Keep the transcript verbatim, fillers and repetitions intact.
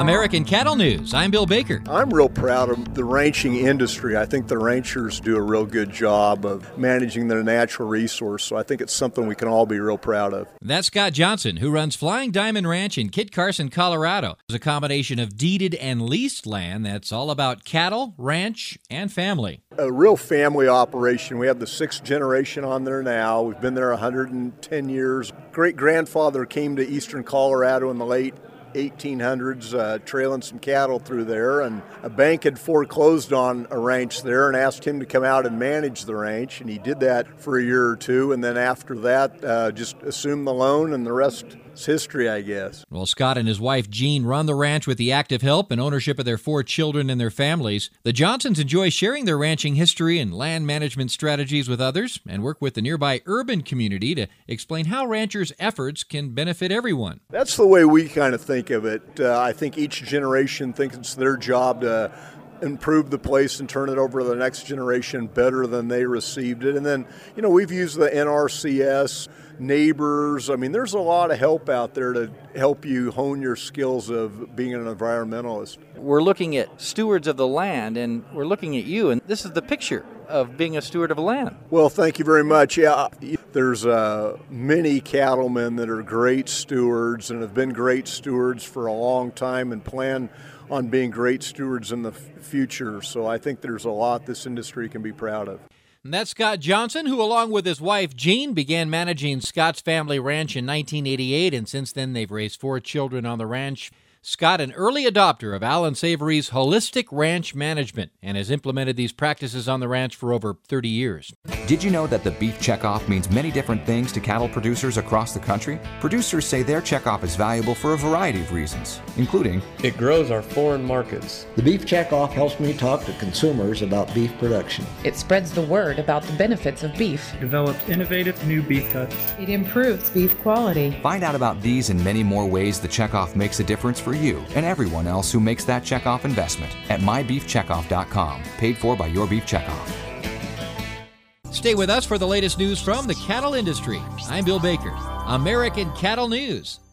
American Cattle News. I'm Bill Baker. I'm real proud of the ranching industry. I think the ranchers do a real good job of managing their natural resource, so I think it's something we can all be real proud of. That's Scott Johnson, who runs Flying Diamond Ranch in Kit Carson, Colorado. It's a combination of deeded and leased land that's all about cattle, ranch, and family. A real family operation. We have the sixth generation on there now. We've been there one hundred ten years. Great-grandfather came to eastern Colorado in the late eighteen hundreds, uh, trailing some cattle through there, and a bank had foreclosed on a ranch there and asked him to come out and manage the ranch, and he did that for a year or two, and then after that, uh, just assumed the loan, and the rest is history, I guess. Well, Scott and his wife Jean run the ranch with the active help and ownership of their four children and their families. The Johnsons enjoy sharing their ranching history and land management strategies with others and work with the nearby urban community to explain how ranchers' efforts can benefit everyone. That's the way we kind of think of it. Uh, I think each generation thinks it's their job to improve the place and turn it over to the next generation better than they received it. And then, you know, we've used the N R C S, neighbors. I mean, there's a lot of help out there to help you hone your skills of being an environmentalist. We're looking at stewards of the land, and we're looking at you, and this is the picture of being a steward of a land. Well, thank you very much. Yeah, there's uh, many cattlemen that are great stewards and have been great stewards for a long time and plan on being great stewards in the f- future. So I think there's a lot this industry can be proud of. And that's Scott Johnson, who, along with his wife Jean, began managing Scott's family ranch in nineteen eighty-eight, and since then they've raised four children on the ranch. Scott, an early adopter of Alan Savory's holistic ranch management, and has implemented these practices on the ranch for over thirty years. Did you know that the beef checkoff means many different things to cattle producers across the country? Producers say their checkoff is valuable for a variety of reasons, including it grows our foreign markets. The beef checkoff helps me talk to consumers about beef production. It spreads the word about the benefits of beef. Develops innovative new beef cuts. It improves beef quality. Find out about these and many more ways the checkoff makes a difference for you and everyone else who makes that checkoff investment at my beef checkoff dot com, paid for by Your Beef Checkoff. Stay with us for the latest news from the cattle industry. I'm Bill Baker, American Cattle News.